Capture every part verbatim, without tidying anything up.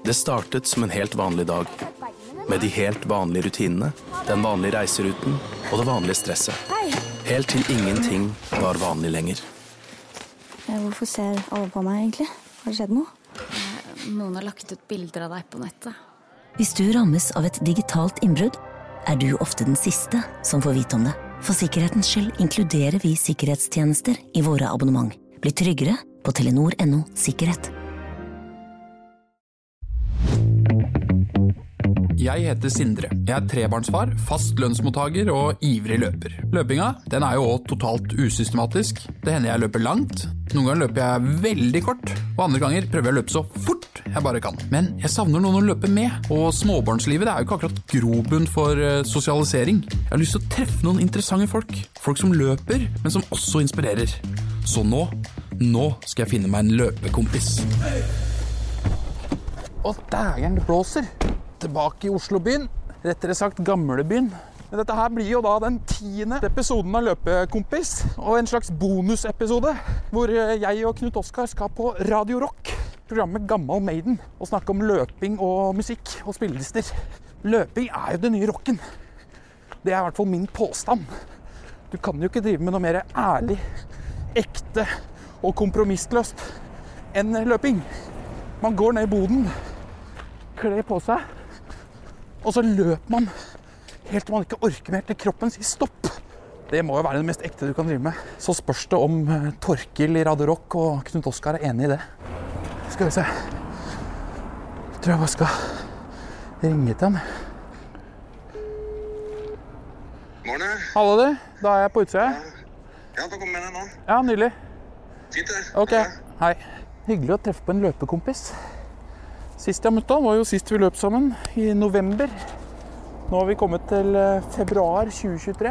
Det startet som en helt vanlig dag, med de helt vanlige rutinene, den vanlige reiseruten og det vanlige stresset. Helt til ingenting var vanlig lenger. Hvorfor ser alle på meg egentlig? Har det skjedd noe? Noen har lagt ut bilder av deg på nettet. Hvis du rammes av et digitalt innbrudd, er du ofte den siste som får vite om det. For sikkerhetens skyld inkluderer vi sikkerhetstjenester i våre abonnement. Bli tryggere på telenor punktum no sikkerhet. Jeg heter Sindre. Jeg er trebarnsfar, fast lønnsmottager og ivrig løper. Løpinga, den er jo også totalt usystematisk. Det hender jeg løper langt. Noen ganger løper jeg veldig kort, og andre ganger prøver jeg å løpe så fort jeg bare kan. Men jeg savner noen å løpe med, og småbarnslivet det er jo ikke akkurat grobunn for uh, sosialisering. Jeg har lyst til å treffe noen interessante folk. Folk som løper, men som også inspirerer. Så nå, nå skal jeg finne meg en løpekompis. Å, dægeren, det blåser! Tilbake i Oslo-byen, rettere sagt gamlebyen. Men dette her blir jo da den tiende episoden av Løpekompis, og en slags bonusepisode, hvor jeg og Knut Oskar skal på Radio Rock, programmet Gammal Maiden, og snakke om løping og musikk og spillelister. Løping er jo det nye rocken. Det er i hvert fall min påstand. Du kan jo ikke drive med noe mer ærlig, ekte og kompromissløst enn løping. Man går ned i boden, kler på seg, og så løper man helt til man ikke orker mer, til kroppen sier stopp. Det må jo være det mest ekte du kan drive med. Så spørs det om Torkil i Radio Rock og Knut Oskar er enig i det. Skal vi se. Jeg tror jeg bare skal ringe til han. Morgen. Hallo du, da er jeg på utsida. Ja, da kommer jeg ned nå. Ja, nydelig. Fint det. Ok, hei. Hyggelig å treffe på en løpekompis. Sist jeg møtte han var jo sist vi løp sammen, i november. Nå har vi kommet til februar tjue tjuetre.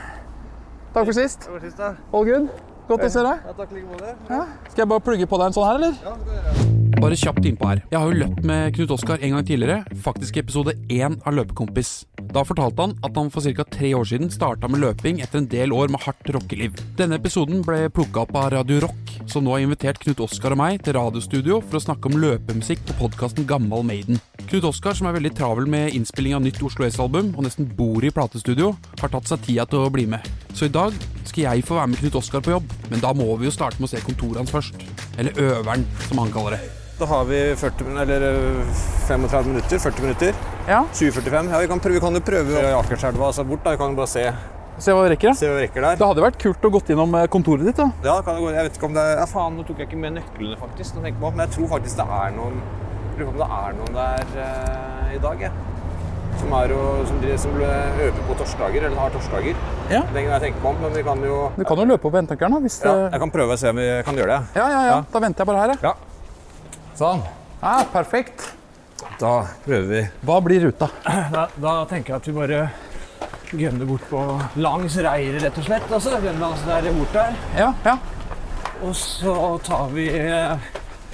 Takk for sist. Takk for sist da. All good? Godt å se deg. Ja, takk like måte. Ja. Skal jeg bare plugge på deg en sånn her, eller? Ja, det kan jeg gjøre. Bare kjapt innpå her. Jeg har jo løpt med Knut Oskar en gang tidligere, faktisk i episode én av Løpekompis. Da fortalte han at han for cirka tre år siden startet med løping etter en del år med hardt rockeliv. Denne episoden ble plukket opp av Radio Rock, som nå har invitert Knut Oskar og meg til radiostudio for å snakke om løpemusikk på podcasten Gammal Maiden. Knut Oskar, som er veldig travel med innspilling av nytt Oslo S-album og nesten bor i platestudio, har tatt seg tida til å bli med. Så i dag skal jeg få være med Knut Oskar på jobb, men da må vi jo starte med å se kontoret hans først. Eller øveren, som han kaller det. Da har vi førti, eller femogtredve minutter, førti minutter. Ja. tjue førtifem. Ja, vi kan, prøve, vi kan jo prøve Akerselva altså bort da. Vi kan jo bare se, Se hva vi rekker, da. se hva vi rekker der. Det hadde vært kult å gått innom kontoret ditt, da. Ja, kan det gå. Jeg vet ikke om det er... Ja, faen, nå tok jeg ikke med nøklene faktisk, nå tenker jeg på. Men jeg tror faktisk det er noen... Jeg tror om det er noen der uh, i dag, ja. Som, er jo, som, som øver på torsdager, eller har torsdager. Ja. Det er ingen jeg tenker på, men vi kan jo... Du kan jo løpe opp ventøkkeren, da, hvis... Ja, jeg kan prøve å se om vi kan gjøre det. Ja, ja, ja. Da venter jeg bare her, ja. Sånn. Ja, perfekt. Da prøver vi. Hva blir ruta? Da, da tenker jeg at vi bare gønner bort på langs reiret, rett og slett. Altså, gønner langs der bort der. Ja, ja. Og så tar vi eh,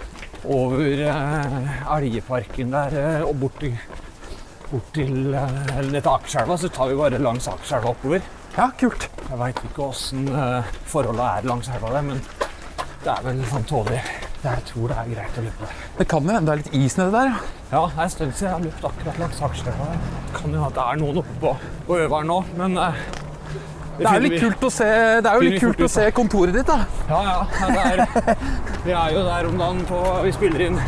over eh, Elgeparken der eh, og bort til, bort til eh, til Akerselva. Så tar vi bare langs Akerselva oppover. Ja, kult. Jeg vet ikke hvordan eh, forholdet er langs elva der, men det er vel sånn tålig. Jeg tror det er greit å løpe. Det kan jo hende det er litt is nede der, ja. Ja, det er en stund siden jeg har løpt akkurat langs Akerselva. Det kan jo at det er noen oppe på, på øveren nå, men eh, det, det er jo litt kult å se, det er jo litt kult å se kontoret ditt, da. Ja, ja. Det er, vi er jo der om dagen på, vi spiller inn,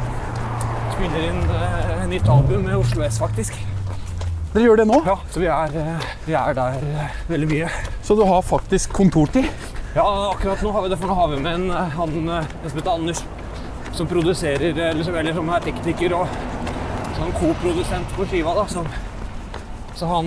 spiller inn eh, nytt album med Oslo S, faktisk. Dere gjør det nå? Ja, så vi er, eh, vi er der eh, veldig mye. Så du har faktisk kontortid? Ja, akkurat nå har vi det, for nå har vi med en, han, en som heter Anders, som produserer, eller som, eller som er tekniker og sånn co-produsent på skiva, da. Som, så han,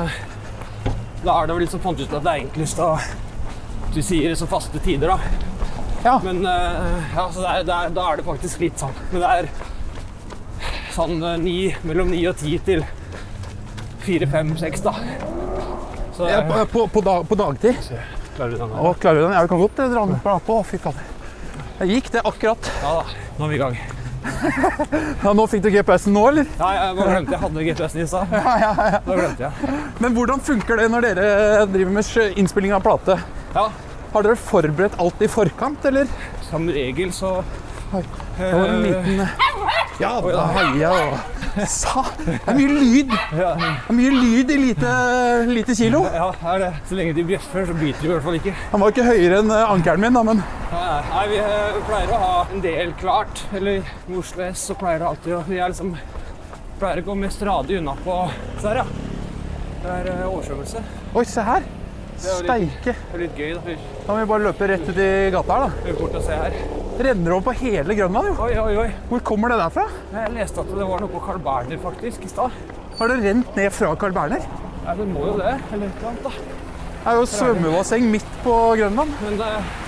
da er det vel litt som fant ut at det er enklest å, du sier så faste tider, da. Ja. Men ja, så det er, det er, da er det faktisk litt sånn. Men det er sånn ni, mellom ni og ti til fire, fem, seks, da. Så, ja, på, på, på, dag, på dagtid? Klarer du den? Å, klarer du den? Ja, vi kan godt dra den på, på. Fy faen. Jeg gikk det akkurat. Ja da, nå er vi i gang. Ja, nå fikk du G P S-en nå, eller? Ja, jeg bare glemte, jeg hadde G P S-en i stad. Ja, ja, ja. Da glemte jeg. Men hvordan funker det når dere driver med innspilling av plate? Ja. Har dere forberedt alt i forkant, eller? Som regel så... Oi, det var en liten... Ja, da heier jeg og sa. Det er mye lyd. Ja. Det er mye lyd i lite, lite kilo. Ja, er det. Så lenge de bjeffer, så biter de i hvert fall ikke. Han var ikke høyere enn ankeren min, da, men... Nei, vi pleier å ha en del klart. Eller i Oslo S så pleier det alltid å... Vi er liksom... pleier å gå mest radig unna på... Så her, ja. Det er oversvømmelse. Oi, se her. Steike. Det er litt gøy, da. Da må vi bare løpe rett ut i gata her, da. Vi er bort og se her. Renner over på hele Grønland, jo. Oi, oi, oi. Hvor kommer det derfra? Jeg leste at det var noe på Carl Berner, faktisk, i stad. Har det rent ned fra Carl Berner? Ja, det må jo det. Eller et eller annet, da. Det er jo svømmebasseng midt på Grønland. Men det,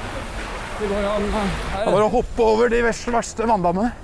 det går jo an her. Det er bare å hoppe over de verste, verste vanndammene.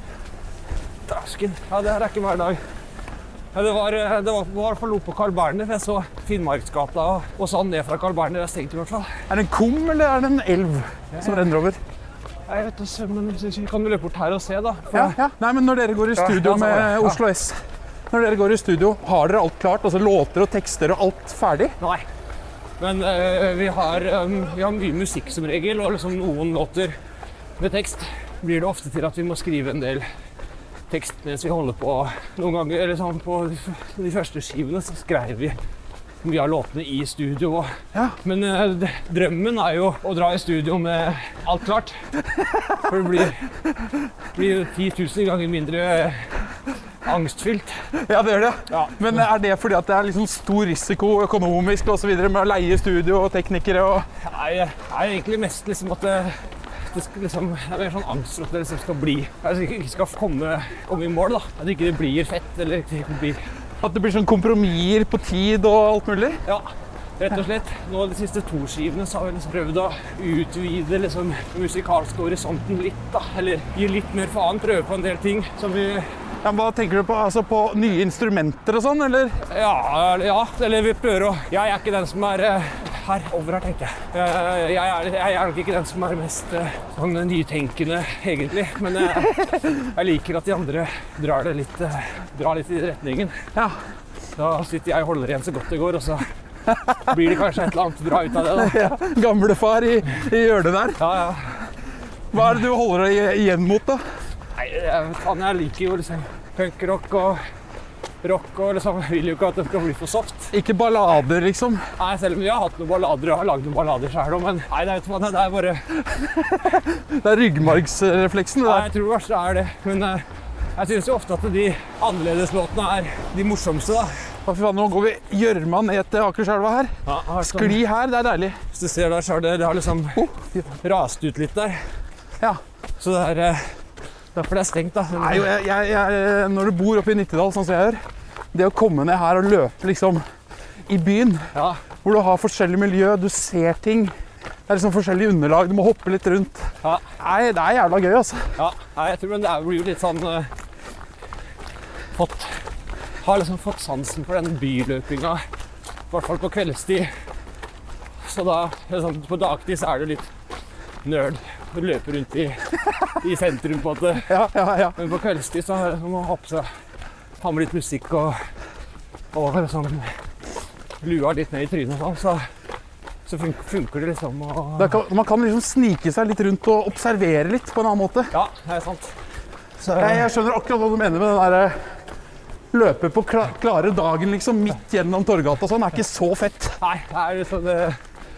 Dasken. Ja, det her er ikke hver dag. Ja, det var, det var, var for noe på Carl Berner. Jeg så Finnmarksgata og, og sånn ned fra Carl Berner. Det er stengt i hvert fall. Er det en kum, eller er det en elv som renner over? Jeg vet ikke, men kan du løpe bort her og se, da? For... Ja, ja. Nei, men når dere går i studio ja, ja, med ja. Oslo S, når dere går i studio, har dere alt klart? Altså låter og tekster og alt ferdig? Nei. Men uh, vi, har, um, vi har mye musikk som regel, og liksom noen låter med tekst blir det ofte til at vi må skrive en del tekst mens vi holder på. Noen ganger, eller sånn på de, de første skivene, så skrev vi mye av låtene i studio. Ja. Men uh, drømmen er jo å dra i studio med alt klart. For det blir, blir jo ti tusen ganger mindre angstfylt. Ja, det gjør det. Ja. Men er det fordi at det er liksom stor risiko økonomisk og så videre med å leie studio og teknikere og... Nei, det er egentlig mest liksom at det, det, skal, liksom, det er mer sånn angst for at det liksom skal bli, at det ikke skal komme, komme i mål, da. At det ikke blir fett, eller at det ikke blir... At det blir sånn kompromisser på tid og alt mulig? Ja, rett og slett. Nå de siste to skivene så har vi liksom prøvd å utvide liksom musikalsk horisonten litt, da. Eller gi litt mer faen, prøve på en del ting som vi... Ja, hva tenker du på? Altså på nye instrumenter og sånn, eller? Ja, ja, eller vi prøver å... Jeg er ikke den som er uh, her, over her, tenker jeg. Uh, jeg, er, jeg er nok ikke den som er mest uh, sånn nytenkende, egentlig. Men uh, jeg liker at de andre drar det litt, uh, drar litt i retningen. Ja. Da sitter jeg og holder igjen så godt det går, og så blir det kanskje et eller annet bra ut av det, da. Ja, gamlefar i, i hjørnet der. Ja, ja. Hva er det du holder deg igjen mot, da? Nei, jeg, faen, jeg liker jo liksom punkrock og rock, og liksom, jeg vil jo ikke at det skal bli for soft. Ikke ballader, liksom? Nei, selv om vi har hatt noen ballader og har laget noen ballader selv, men nei, det er, det er bare... Det er ryggmargsrefleksen, det der. Nei, jeg tror det verste er det, men uh, jeg synes jo ofte at de annerledes låtene er de morsomste, da. Hva fy faen, nå går vi gjørma ned til Akerselva her. Ja, Skli her, det er deilig. Hvis du ser der, så har det, det har liksom rast ut litt der. Ja. Så det er... Uh, Derfor det er stengt, da. Nei, jeg, jeg, jeg, når du bor oppe i Nittedal, sånn som jeg gjør, det å komme ned her og løpe liksom i byen, ja. Hvor du har forskjellig miljø, du ser ting, det er liksom forskjellige underlag, du må hoppe litt rundt. Ja. Nei, det er jævla gøy, altså. Ja, Nei, jeg tror det blir jo litt sånn uh, fått, har liksom fått sansen for den byløpinga, i hvert fall på kveldstid. Så da, liksom, på dagtid så er det litt nerd. Du løper rundt i, i sentrum på en måte. Ja, ja, ja. Men på kveldstid så må man ha på seg, ha med litt musikk og, og sånn, lua litt ned i trynet og sånn, så, så funker, funker det liksom. Og... Kan, man kan liksom snike seg litt rundt og observere litt på en annen måte. Ja, det er sant. Så... Jeg, jeg skjønner akkurat hva du mener med den der løpe på kla, klare dagen liksom midt gjennom Torgata og sånn, er ikke så fett. Nei, det er liksom det...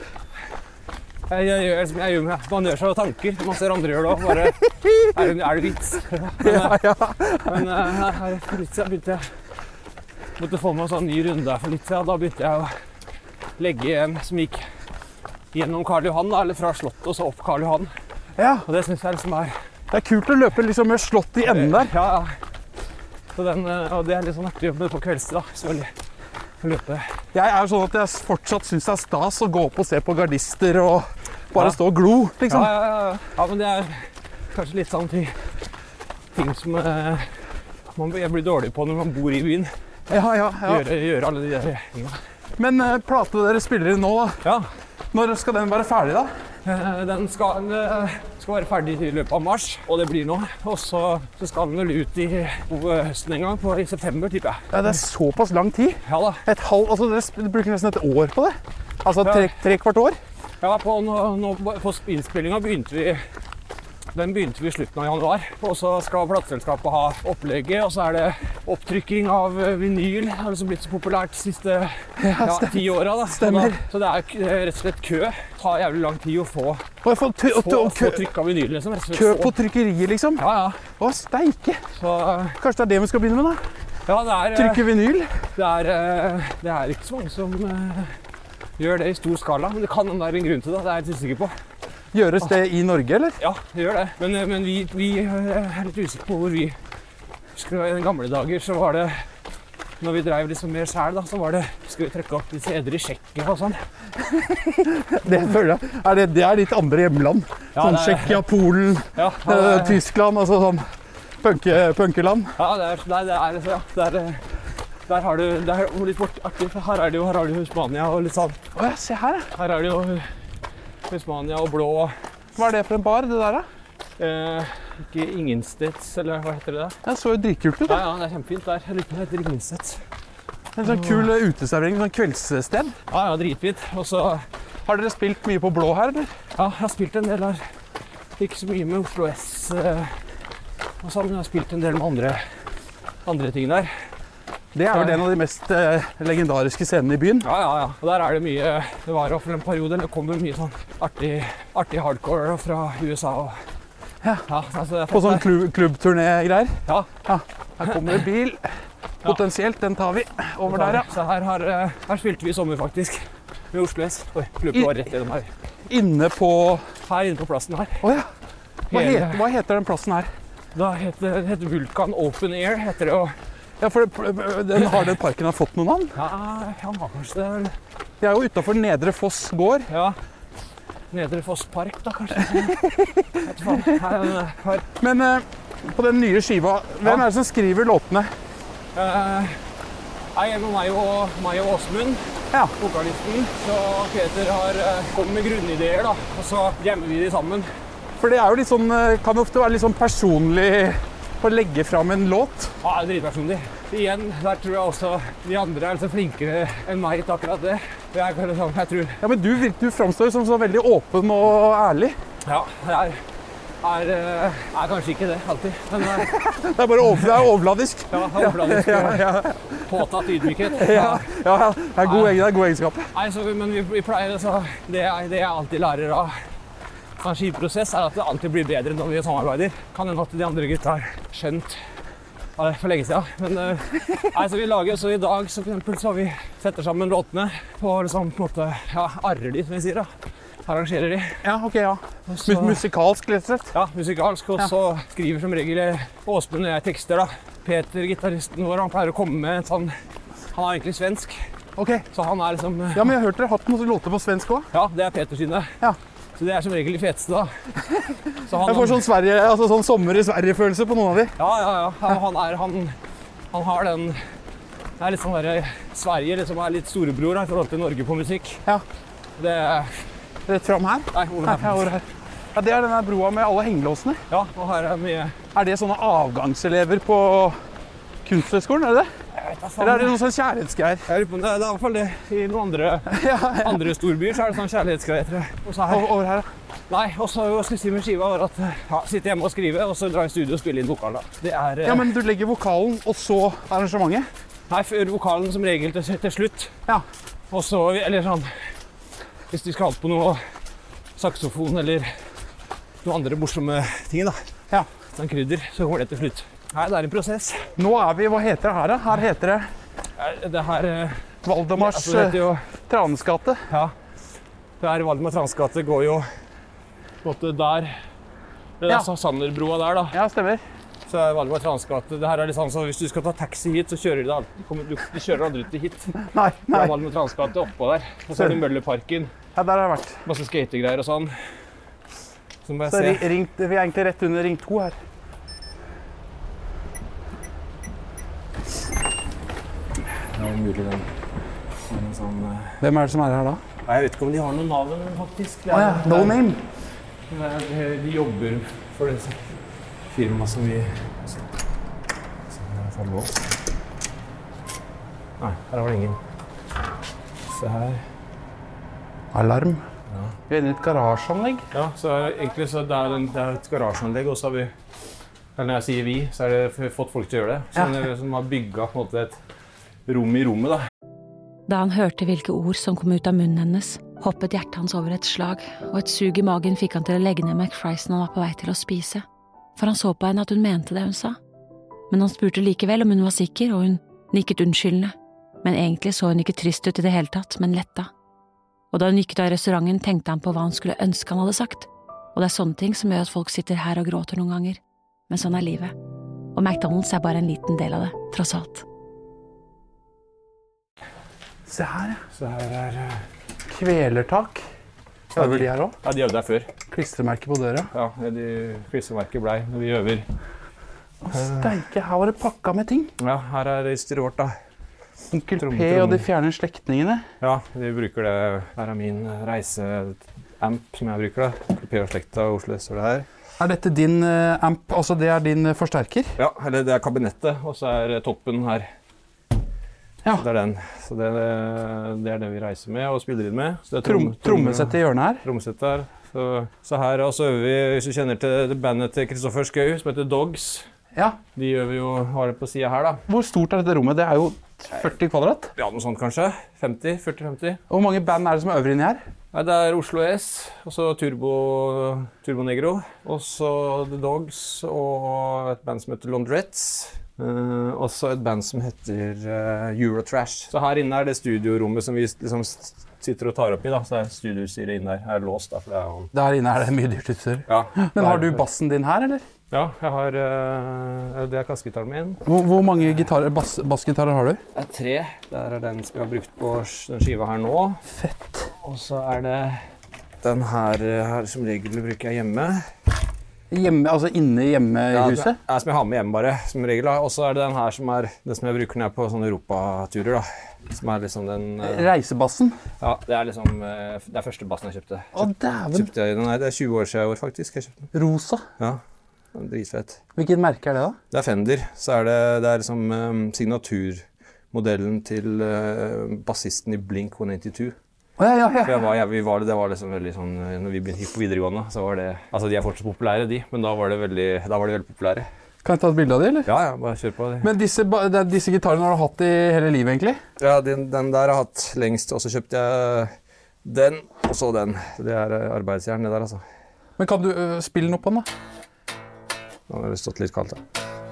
Jeg, jeg, jeg, jeg gjør meg, man gjør seg tanker, man ser andre gjør det også, bare, er det, er det vits? Men, ja, ja. men her, her for litt siden begynte jeg, måtte få meg en sånn ny runde her for litt siden, da begynte jeg å legge en som gikk gjennom Karl Johan, da, eller fra Slottet og så opp Karl Johan. Ja. Og det synes jeg liksom er... Det er kult å løpe liksom med Slott i enden der. Ja, ja. Så den, og det er litt sånn artig på kveldstid da, selvfølgelig. Løpe. Jeg er sånn at jeg fortsatt synes det er stas å gå opp og se på gardister og bare ja. Stå og glo, liksom. Ja, ja, ja. Ja, men det er kanskje litt sånn ting, ting som eh, man blir dårlig på når man bor i byen. Ja, ja, ja. Gjøre, gjøre alle de der tingene. Men eh, plate dere spiller inn nå da? Ja. Når skal den være ferdig da? Eh, den skal, eh, skal være ferdig i løpet av mars, og det blir nå. Og så, så skal den vel ut i høsten en gang, på, i september, tipper jeg. Ja, det er såpass lang tid? Ja da. Et halv, altså dere bruker nesten et år på det? Altså tre, tre kvart år? Ja, på, nå, nå, på innspillinga begynte vi Den begynte vi i slutten av januar, og så skal plateselskapet ha opplegget, og så er det opptrykking av vinyl. Det har liksom blitt så populært de siste ja, ti åra. Da. Stemmer. Så det er rett og slett kø. Det tar jævlig lang tid å få, Og jeg får, t- få, t- få trykk av vinyl. Liksom. kø på trykkeriet, liksom? Ja, ja. Å, steike! Så, Kanskje det er det vi skal begynne med, da? ja, det er, Trykke vinyl? det, er, det er ikke så mange som uh, gjør det i stor skala, men det kan være en grunn til det. Det er jeg litt sikker på. Gjøres det i Norge, eller? Ja, det gjør det. Men, men vi, vi er litt usikre på hvor vi husker. I den gamle dager så var det, når vi drev liksom mer selv, da, så var det, skal vi trekke opp litt steder i Tsjekkia og sånn. Det føler jeg. Er det, det er ditt andre hjemland. Ja, sånn det er- Tsjekkia, Polen, Ja, eh, det er- Tyskland, altså sånn punke, punkeland. ja, det er, nei, det er, så, ja, det er, der har du, det er jo litt bort, artig, for her er det jo, her har du jo Spania og litt sånn. Å ja, se her, ja. Her er det jo Spania og blå, Hva er det for en bar, det der, da? eh, ikke Ingensteds, eller hva heter det der? Det så jo dritkult ut, Ja, da. ja, det er kjempefint der. Jeg lurer på om det heter Ingensteds. En sånn kul eh, uteservering, sånn kveldssted. Ja, ja, dritfint. Og så, Har dere spilt mye på blå her, eller? ja, jeg har spilt en del her. Ikke så mye med Oslo S eh, og sånn, men jeg har spilt en del med andre, andre ting der. Det er vel en av de mest eh, legendariske scenene i byen. Ja, ja, ja. Og der er det mye, det var i hvert fall en periode, det kommer mye sånn artig, artig hardcore fra U S A og Ja. ja, altså det er På fett sånn der. klubb, klubbturné-greier. Ja, Her kommer det bil. Potensielt, den tar vi. Over der, ja. Så her, har, eh, her spilte vi i sommer faktisk, med Oslo S. Oi, klubben var rett gjennom her. Inne på Her inne på plassen her. Å ja. Hva Hele- heter, hva heter den plassen her? Da heter det heter Vulkan Open Air, heter det, og Ja, for det- den, Har den parken har fått noe navn? ja, han har kanskje det, vel. Det er jo utafor Nedre Foss gård. Ja. Nedre Foss Park, da, kanskje. Jeg vet faen. Her, her. Men eh, på den nye skiva, hvem Ja. er det som skriver låtene? Eh, jeg er med meg og, meg og Åsmund, Ja. vokalisten. Så Peter har eh, kommet med grunnideer, da, og så gjemmer vi de sammen. For det er jo litt sånn, eh, kan ofte være litt sånn personlig å legge fram en låt. Ja, det er dritpersonlig. Igjen, der tror jeg også de andre er litt flinkere enn meg til akkurat det. Jeg, er liksom, jeg tror Ja, men du, virker- du framstår som så veldig åpen og ærlig. Ja, jeg er, er, eh, er kanskje ikke det alltid, men eh, Det er bare over, det er overfladisk. ja, overfladisk Ja, ja, påtatt ydmykhet. ja, ja, det er gode, det er gode egenskaper. Nei, så, men vi, vi pleier altså, det, jeg, det jeg alltid lærer av en skiprosess, er at det alltid blir bedre når vi samarbeider. Kan hende at de andre gutta har skjønt ja, det er for lenge siden. Men uh, nei, så vi lager, så i dag så for eksempel, så har vi setter sammen låtene på liksom, på en måte, ja, arrer de, som vi sier da. Arrangerer de. Ja, ok, ja. Og så, Mu- Musikalsk, rett og slett. ja, musikalsk, og så skriver som regel Åsmund og jeg tekster da. Peter, gitaristen vår, han pleier å komme med en sånn, han er egentlig svensk, Ok. så han er liksom, Ja, men jeg har hørt dere har hatt noen låter på svensk også. ja, det er Peter sine. Ja. Så det er som regel de feteste da. Så han, Jeg får sånn, Sverige, altså sånn sommer i Sverige-følelse på noen av de. Ja, ja, ja. Han, han, er, han, han har den det er litt sånn der, Sverige liksom er litt storebror da, i forhold til Norge på musikk. Ja. Det er Rett fram her. Nei, hvor Her, er her, hvor her. Ja, det er denne broa med alle hengelåsene. Ja, og her er mye Er det sånne avgangselever på Kunsthøgskolen, er det det? Jeg vet da faen. Eller er det noen sånn kjærlighetsgreier? Jeg lurer på om det, det er i hvert fall det. I noen andre, Ja, ja. andre storbyer så er det sånn kjærlighetsgreier, tror jeg. Og så her. Over, over her, ja. Nei, og så hva skal jeg si med skiva var at ja, sitte hjemme og skrive, og så dra i studio og spille inn vokal da. Det er... Ja, men du legger vokalen, og så arrangementet? Nei, før vokalen som regel til, til slutt. Ja. Og så, eller sånn, hvis de skal ha på noe saksofon eller noen andre morsomme ting da. Ja. Sånn krydder, så kommer det til slutt. Nei, det er en prosess. Nå er vi, hva heter det her da? Her heter det Ja, Det her, eh, Valdemars altså, det heter jo, Tranes gate. ja, det her Valdemar Trans gate går jo på en måte der. Det er Ja. altså Sanderbroa der da. Ja, stemmer. Så er Valdemar Trans gate. Det her er litt sånn, så hvis du skal ta taxi hit, så kjører de aldri, de kommer- du- de kjører aldri til hit. Det Nei, nei. er Valdemar Trans gate oppå der. Og så er det Møllerparken, Ja, der har jeg vært. masse skategreier og sånn. Så må jeg Så se. ri- ringt, vi er egentlig rett under ring to her. Det er mulig den. En sånn, eh, Hvem er det som er her da? Nei, jeg vet ikke om de har noen navn faktisk. Det Å er- ja, no name. det er- De jobber for det firmaet som vi som er for lås. Nei, her var det ingen. Se her. Alarm. Ja. Vi er inne i et garasjeanlegg. Ja, så er, egentlig så det er, en, det er et garasjeanlegg, og så har vi, eller når jeg sier vi, så er det fått folk til å gjøre det. Så ja. Som har bygget på en måte et rom i rommet da. Da han hørte hvilke ord som kom ut av munnen hennes, hoppet hjertet hans over et slag, og et sug i magen fikk han til å legge ned McFriesen han var på vei til å spise. For han så på henne at hun mente det hun sa. Men han spurte likevel om hun var sikker, og hun nikket unnskyldende. Men egentlig så hun ikke trist ut i det hele tatt, men letta. Og da hun gikk ut av restauranten, tenkte han på hva han skulle ønske han hadde sagt. Og det er sånne ting som gjør at folk sitter her og gråter noen ganger. Men sånn er livet. Og McDonald's er bare en liten del av det, tross alt. Se her, ja. Så her er... Kvelertak. Ja, øver de her også? Ja, de øvde der før. Klistremerker på døra? Ja, de klistremerker blei når vi øver. Å, steike, her var det pakka med ting. Ja, her er utstyret vårt da. Onkel P og de fjerne slektningene. Ja, de bruker det. Her er min reiseamp som jeg bruker da. Onkel P og slekta og Oslo står det her. Er dette din amp, altså det er din forsterker? Ja, eller det er kabinettet, og så er toppen her. Ja. Det er den. Så det, det er det vi reiser med og spiller inn med. Så det er trom, trommesett i hjørnet her? Trommesett her. Så, så her også øver vi, hvis du kjenner til bandet til Kristoffer Schou, som heter Dogs. Ja. De øver jo, har det på siden her da. Hvor stort er dette rommet? Det er jo førti kvadrat? Ja, noe sånt kanskje. femti, førti femti. Hvor mange band er det som øver inni her? Nei, det er Oslo S, og så Turbo, Turbo Negro, og så The Dogs, og et band som heter Laundrettes. Uh, og så et band som heter uh, Eurotrash. Så her inne er det studiorommet som vi liksom sitter og tar opp i da. Så er studiostyret inne her. Her er låst da, for det er jo... Der inne er det mye dyrt utstyr. Ja. Men har du bassen din her, eller? Ja, jeg har... Uh, det er kassegitaren min. Hvor, hvor mange gitarer, bass, bassgitarer har du? Det er tre. Der er den som jeg har brukt på den skiva her nå. Fett. Og så er det den her, her som regel bruker jeg hjemme. Hjemme, altså inne hjemme i ja, huset? Ja, som jeg har med hjemme bare, som regel. Og så er det den her som er det som jeg bruker når jeg er på sånne europaturer da. Som er liksom den... Uh, Reisebassen? Ja, det er liksom, uh, det er første bassen jeg kjøpte. Å, dæven! Kjøpte jeg, nei, det er tjue år siden i år faktisk jeg kjøpte den. Rosa? Ja, den er dritfett. Hvilket merke er det da? Det er Fender. Så er det, det er liksom um, signaturmodellen til uh, bassisten i Blink one eighty-two. Oh, ja, ja, ja. For jeg var, jeg, vi var, det var liksom veldig sånn, når vi begynte på videregående, så var det, altså de er fortsatt populære de, men da var det veldig, da var de veldig populære. Kan jeg ta et bilde av de, eller? Ja, ja, bare kjør på det. Men disse, disse gitarene har du hatt i hele livet, egentlig? Ja, den, den der har jeg hatt lengst, og så kjøpte jeg den, og så den. Det er arbeidsjern, det der, altså. Men kan du uh, spille noe på den, da? Nå har det stått litt kaldt, da.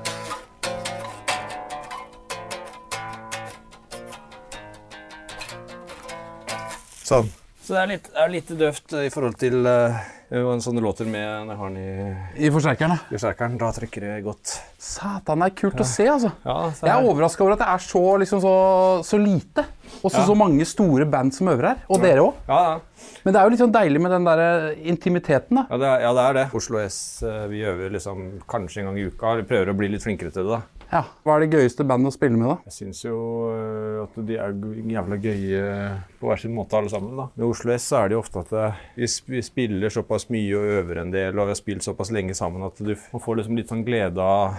Sånn. Så det er litt, er litt døft i forhold til uh, en sånn låter med når jeg har den i... I forsterkeren, da? I forsterkeren, da trekker det godt. Satan, det er kult ja. å se, altså. Ja, så jeg er overrasket over at det er så, liksom, så, så lite. Og så, ja. Så mange store band som øver her, og ja. Dere også. Ja, ja. Men det er jo litt sånn deilig med den der intimiteten, da. Ja, det er, ja, det er det. Oslo S, vi øver liksom kanskje en gang i uka. Vi prøver å bli litt flinkere til det, da. Ja. Hva er det gøyeste bandet å spille med, da? Jeg synes jo at de er jævla gøye på hver sin måte alle sammen, da. Med Oslo S så er det jo ofte at vi, vi spiller såpass mye og øver en del, og vi har spilt såpass lenge sammen at du får liksom litt sånn glede av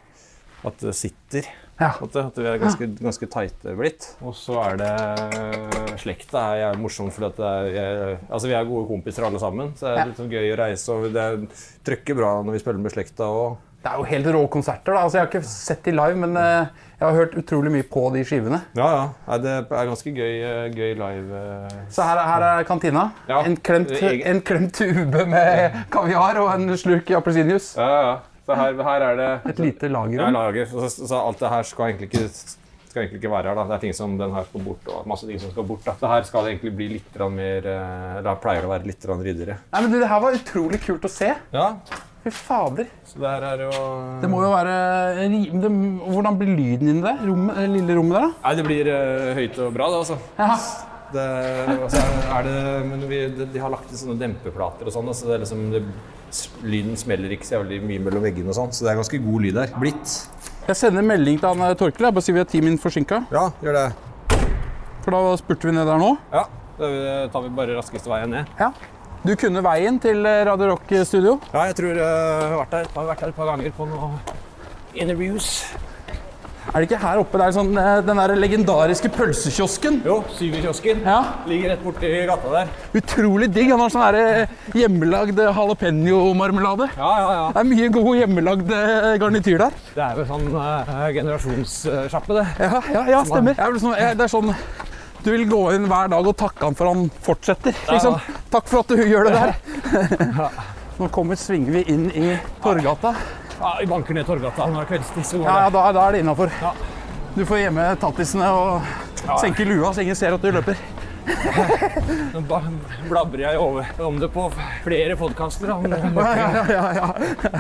at det sitter. Ja. At, det, at vi er ganske, ganske tighte blitt. Og så er det slekta er jeg morsom fordi at det er, jeg, altså vi er gode kompiser alle sammen, så det er litt sånn gøy å reise, og det trykker bra når vi spiller med slekta og... Det er jo helt rå konserter da, altså jeg har ikke sett de live, men uh, jeg har hørt utrolig mye på de skivene. Ja, ja, Nei, det er ganske gøy, gøy live. Uh... Så her, her er kantina, ja. en, klemt, en klemt ube med kaviar og en slurk i appelsinjuice. Ja, ja, så her, her er det... Et lite lager. Ja, lager, så, så alt det her skal egentlig ikke... skal egentlig ikke være her da. Det er ting som den her skal bort, og masse ting som skal bort da. Så her skal det egentlig bli litt mer, eller pleier det å være litt ryddigere. Nei, men det her var utrolig kult å se. Ja. Fy fader. Så der er jo... Det må jo være... Det, hvordan blir lyden inni der? Rommet, lille rommet der da? Nei, det blir uh, høyt og bra da, altså. Ja. Det, altså er det, men vi, de, de har lagt i sånne dempeplater og sånn, så det er liksom... Det, lyden smeller ikke så veldig mye mellom veggene og sånn, så det er ganske god lyd der. Blitt. Jeg sender en melding til han Torkel, bare sier vi er ti min forsinket. Ja, gjør det. For da spurte vi ned der nå. Ja, da tar vi bare raskeste veien ned. Ja. Du kunne veien til Radio Rock Studio? Ja, jeg tror jeg har vært der. Jeg har vært der et par ganger på noen interviews. Er det ikke her oppe der sånn, den der legendariske pølsekiosken? Jo, Syverkiosken. Ja. Ligger rett borti gata der. Utrolig digg. Han har sånn her hjemmelagd jalapeno-marmelade. Ja, ja, ja. Det er mye god hjemmelagd garnityr der. Det er jo sånn uh, generasjonssjappe, det. Ja, ja, ja, stemmer. Det er, sånn, det er sånn, du vil gå inn hver dag og takke han for han fortsetter. Liksom. Ja. Takk for at du gjør det der. Ja. Nå kommer, svinger vi inn i Torgata. Ja, vi banker ned Torgata når det er kveldstid, så går ja, det. Ja, da, da er det innenfor. Ja. Du får gjemme tattisene og ja. senke lua så ingen ser at du løper. Nå blabber jeg over om det på flere podcaster. Da. Ja, ja, ja, ja.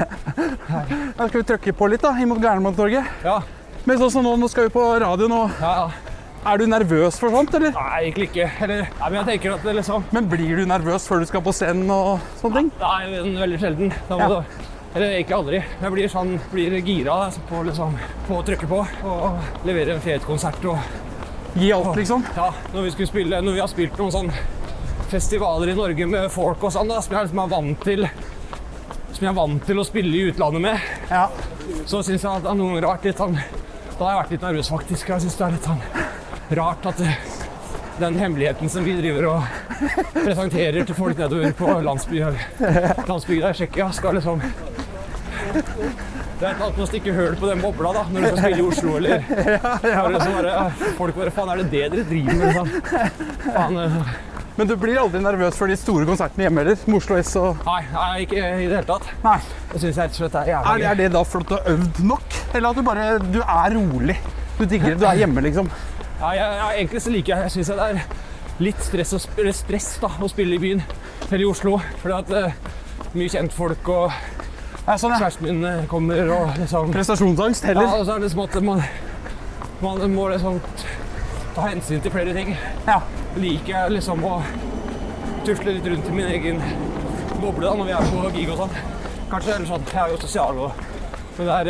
Da skal vi trykke på litt da, imot Gernmantorget. Ja. Men sånn som nå, nå skal vi på radioen og... Ja, ja. Er du nervøs for sånt, eller? Nei, egentlig ikke. Eller, nei, men jeg tenker at det liksom... Men blir du nervøs før du skal på scenen og sånne ting? Nei, veldig sjelden. Da må ja. du... Eller egentlig aldri. Jeg blir sånn, blir gira på, liksom, på å trykke på og levere en fet konsert og... Gi alt, liksom? Ja, når vi skulle spille, når vi har spilt noen sånn festivaler i Norge med folk og sånn, da, som jeg liksom er vant til, som jeg er vant til å spille i utlandet med, ja. så synes jeg at det noen ganger har vært litt sånn, da har jeg vært litt nervøs faktisk. Jeg synes det er litt sånn rart at det, den hemmeligheten som vi driver og presenterer til folk nedover på landsbygda landsbygda i Tsjekkia skal liksom... Det er et annet med å stikke høl på den bobla da, når du skal spille i Oslo, eller... Ja, ja. Liksom bare, folk bare, faen, er det det dere driver med? Sånn? Faen, uh... Men du blir aldri nervøs for de store konsertene hjemme, eller? Med Oslo S og... Nei, nei, ikke i det hele tatt. Nei. Det synes jeg rett og slett er jævlig. Er, er det da flott å øvd nok? Eller at du bare, du er rolig? Du digger det, du er hjemme, liksom? Ja, jeg, jeg, egentlig så liker jeg, jeg synes det er litt stress, og, stress da, å spille i byen, eller i Oslo. Fordi at uh, mye kjent folk og... Ja, sånn, ja. Kjæresten min kommer og liksom... Prestasjonsangst heller? Ja, og så er det liksom at man, man må liksom ta hensyn til flere ting. Ja. Liker jeg liksom å tusle litt rundt i min egen boble da, når vi er på gig og sånn. Kanskje eller sånn, jeg er jo sosial og... Men det er...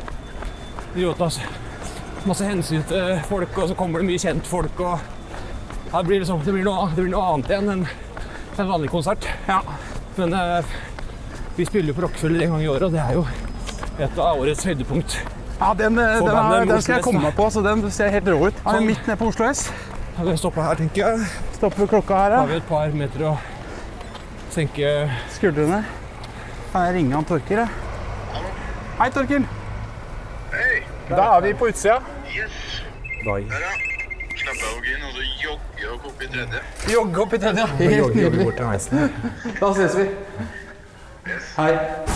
Det gjør at masse hensyn til folk, og så kommer det mye kjent folk, og... Ja, det blir liksom, det blir noe, det blir noe annet igjen enn en vanlig konsert. Ja. Men... Vi spiller jo på Rockefeller en gang i året, og det er jo et av årets høydepunkt. Ja, den, den, er, den skal jeg komme meg på, så den ser helt rå ut. Han er midt nede på Oslo S. Ja, vi stopper her, tenker jeg. Stopper klokka her, ja. Har vi et par meter å senke... Skuldrene. Kan jeg ringe han Torkil, ja? Hei, Torkil. Hei. Da er vi på utsida. Yes. Bye. Her, ja. Slapp av og inn, og så jogge opp opp i tredje. Jogge opp i tredje, ja. Helt nydelig. Da ses vi. Hei.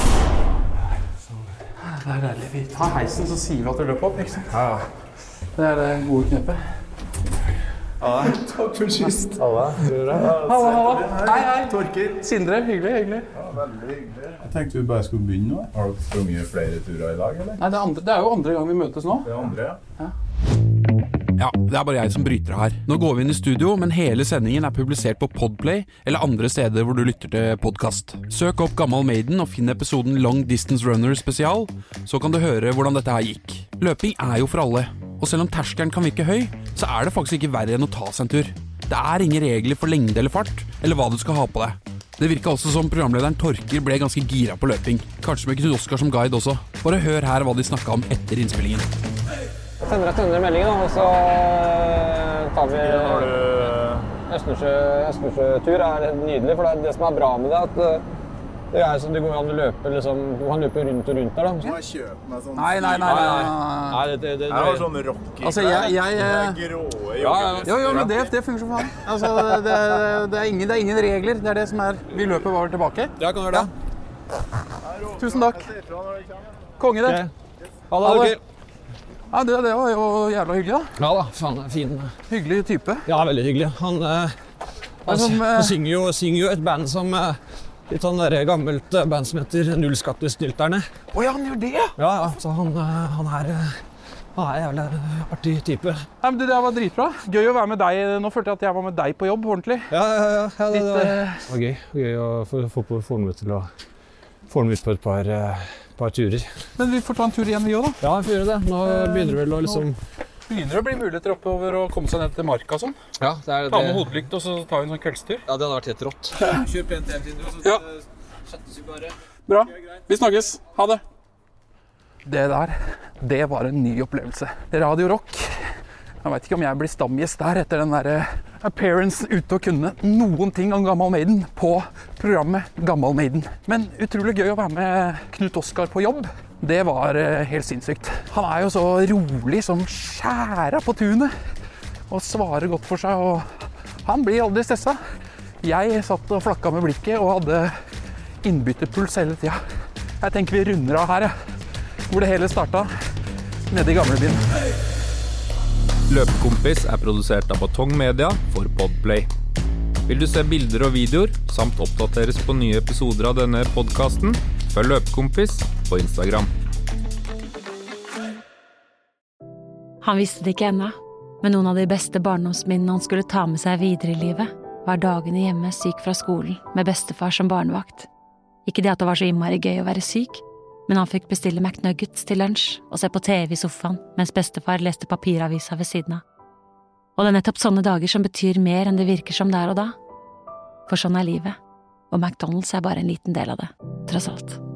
Det er deilig. Vi tar heisen, så sier vi at du løper opp, ikke sant? Ja. Det er det gode knepet. Ja, takk for sist. Halla, tror du det? Halla, halla. Hei, hei. Torkil. Sindre, hyggelig, hyggelig. Ja, veldig hyggelig. Jeg tenkte vi bare skulle begynne nå. Har du sprunget flere turer i dag, eller? Nei, det er, andre, det er jo andre gang vi møtes nå. Det er andre, ja. Ja. Ja, det er bare jeg som bryter av her. Nå går vi inn i studio, men hele sendingen er publisert på Podplay eller andre steder hvor du lytter til podcast. Søk opp Gammal Maiden og finn episoden Long Distance Runner spesial, så kan du høre hvordan dette her gikk. Løping er jo for alle, og selv om terskelen kan virke høy, så er det faktisk ikke verre enn å ta seg en tur. Det er ingen regler for lengde eller fart, eller hva du skal ha på deg. Det virka også som programlederen Torkil ble ganske gira på løping. Kanskje med Knut Oskar som guide også. Bare hør her hva de snakket om etter innspillingen. Sender deg sender meldingen, og så tar vi Østersjø, Østersjø-tur. Er nydelig, for det er det som er bra med det, at det er sånn, det går an å løpe, liksom, du kan løpe rundt og rundt der da. Må jeg kjøpe meg sånn... Nei, nei, nei, nei. Nei, det, det, det, Jeg har sånn rocky. Altså, jeg... jeg Det er gråe ja, ja. Jo, jo, men det, det fungerer som faen. Altså, det, det, det, er ingen, det er ingen regler, det er det som er... Vi løper bare tilbake. Ja, kan du gjøre det. Ja. Tusen takk. Konge det. Okay. Ha det, Torkil. Ja, det, det var jo jævla hyggelig da. Ja da, faen, fin. Hyggelig type. Ja, veldig hyggelig. Han, eh, han, som, eh, han synger, jo, synger jo et band som, eh, litt sånn der gammelt band som heter Nullskattesnylterne. Åja, han gjør det, ja! Ja, ja, så han, eh, han er, han er en jævlig artig type. Ja, men det var dritbra. Gøy å være med deg. Nå følte jeg at jeg var med deg på jobb, ordentlig. Ja, ja, ja. ja det, Litt, det, var, eh, det var gøy. Gøy å få, få, få, få den ut til å få den ut på et par... Eh, par turer. Men vi får ta en tur igjen vi også da. Ja, vi får gjøre det. Nå begynner det vel å liksom... Begynner det å bli muligheter oppover å komme seg ned til marka og sånn. Ja, det er det. Ta med hodelykt og så tar vi en sånn kveldstur. Ja, det hadde vært helt rått. Kjør pent hjem til Indre, så ja. settes vi bare. Bra. Vi snakkes. Ha det. Det der, det var en ny opplevelse. Radio Rock. Jeg vet ikke om jeg blir stamgjest der etter den der appearance ute og kunne noen ting om Gammal Maiden på programmet Gammal Maiden. Men utrolig gøy å være med Knut Oskar på jobb. Det var helt sinnssykt. Han er jo så rolig som skjæra på tunet og svarer godt for seg, og han blir aldri stresset. Jeg satt og flakka med blikket og hadde innbytterpuls hele tida. Jeg tenker vi runder av her, hvor det hele startet, nede i gamlebyen. Løpekompis er produsert av Batong Media for Podplay. Vil du se bilder og videoer, samt oppdateres på nye episoder av denne podcasten, følg Løpekompis på Instagram. Han visste det ikke ennå, men noen av de beste barndomsminnene han skulle ta med seg videre i livet, var dagene hjemme syk fra skolen med bestefar som barnevakt. Ikke det at det var så innmari gøy å være syk, men han fikk bestille McNuggets til lunsj og se på T V i sofaen mens bestefar leste papiravisa ved siden av. Og det er nettopp sånne dager som betyr mer enn det virker som der og da. For sånn er livet, og McDonald's er bare en liten del av det, tross alt.